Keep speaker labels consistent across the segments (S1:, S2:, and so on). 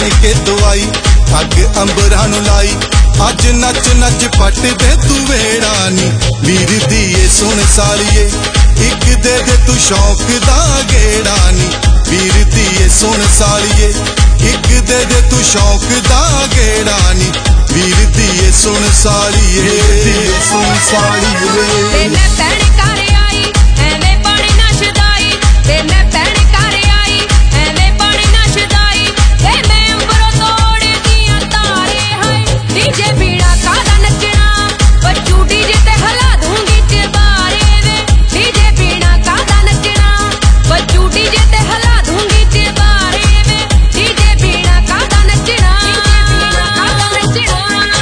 S1: बन के दवाई अग अंबरां नूं लाई। अज नच नच पट दे तू वेड़ा नी वीर दीए सुन सालिए, एक दे दे तू शौक दा गेड़ा नी वीर दीए सुन सालिए, एक दे दे तू शौक दा गेड़ा नी वीर दीए सुन सालिए, सुन सालिए।
S2: मैं भैन घर आई एवें पानी ना छदाई, मैं भैन घर आई एवें पानी ना छदाई, मैं अंबरों तोड़ दियां तारे हाय। डीजे बीड़ा कादा नचना बच्चू डीजे ते हला दूंगी चबारे वे, डीजे बीड़ा कादा नचना बच्चू डीजे ते हला दूंगी चबारे वे, डीजे बीड़ा कादा नचना, डीजे बीड़ा कादा नचना।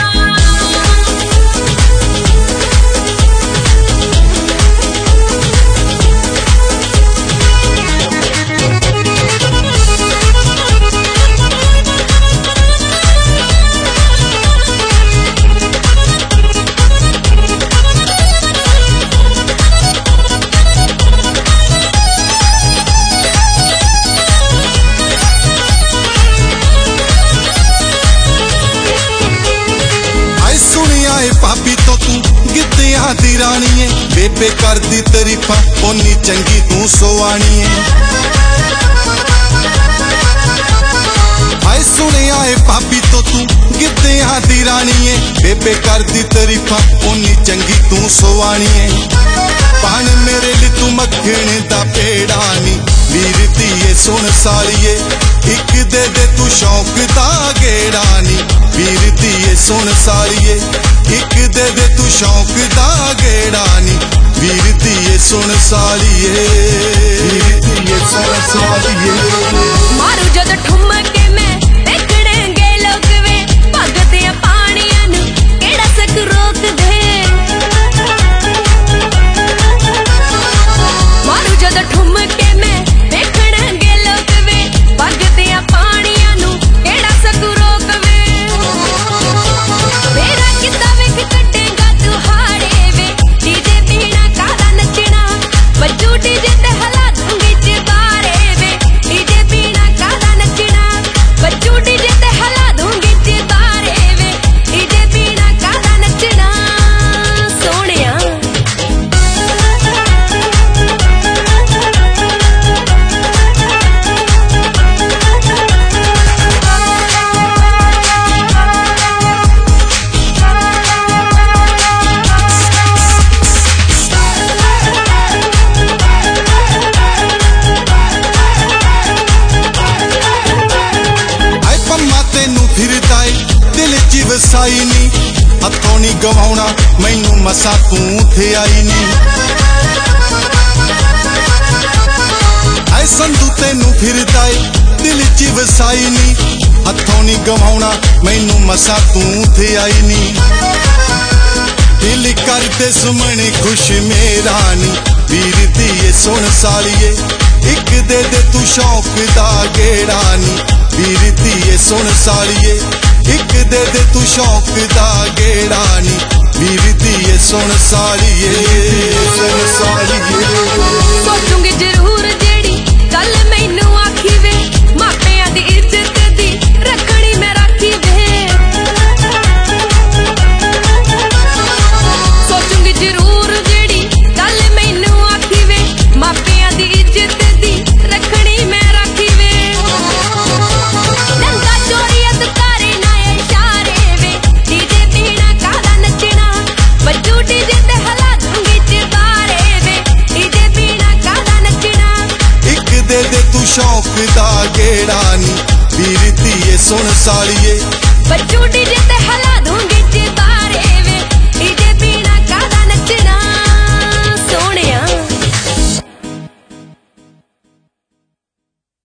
S1: भाभी तो तू गिद्धियां दी रानी है, बेबे कर दी तरीफा ओनी चंगी तू सोआनी है। आए सुने आए भाभी तो तू गिद्धियां दी रानी है, बेबे कर दी तरीफा ओनी चंगी तू सोआनी है। पान मेरे लिए तू मक्खन दा पेड़ा नी वीर दीए सुन सालिए, एक दे दे तू शौक दा गेड़ा नी वीर दीए सुन सालिए, एक दे दे तू शौक दा गेड़ा नी वीर दीए सुन सालिए, वीर दीए सुन सालिए।
S2: मारू जद ठुमके मैं देखणगे लोग वे, भगते पानियां नू केड़ा सक रोक दे। मारू जद ठुमके मैं देखणगे लोग वे, भगते पानियां नू केड़ा सक रोक वे। मेरा किदा वेख कटेगा तू हारे वे, डीजे बीड़ा कादा नचना बच्चू डीजे ते हला दूंगी चबारे वे, डीजे बीड़ा कादा नचना बच्चू डीजे ते हला दूंगी चबारे वे, डीजे बीड़ा कादा नचना सोहणिया।
S1: दिल च वसाई नी हथों नी गवाउणा मैनू मसा तू थे आई नी। ऐ संधू तेनू फिरदा ए दिल च वसाई नी हथों नी गवाउणा मैनू मसा तू थे आई नी। दिल करदे सुमने खुश मेरा नी वीर दीए सुन सालिए, एक दे दे तू शौक दा गेड़ा नी वीर दीए सुन सालिए, एक दे दे तू शौक दा गेड़ा नी वीर दीए सुन सालिए, सुन सालिए।
S2: सोचूंगी जरूर जेड़ी गल मैनू आखी वे, मापियां दी इज्जत दी रखनी मैं राखी वे। सोचूंगी जरूर जेड़ी गल मैनू आखी वे, मापियां दी इज्जत दी रखनी मैं राखी वे। नंगा चोरियत करे ना इशारे वे, डीजे बीड़ा कादा नचना बच्चू डीजे ते हला दूंगी चबारे वे, डीजे बीड़ा कादा नचना।
S1: एक दे दे तू शौक दा गेड़ा नी वीर दीए सुन सालिए,
S2: बच्चू डीजे ते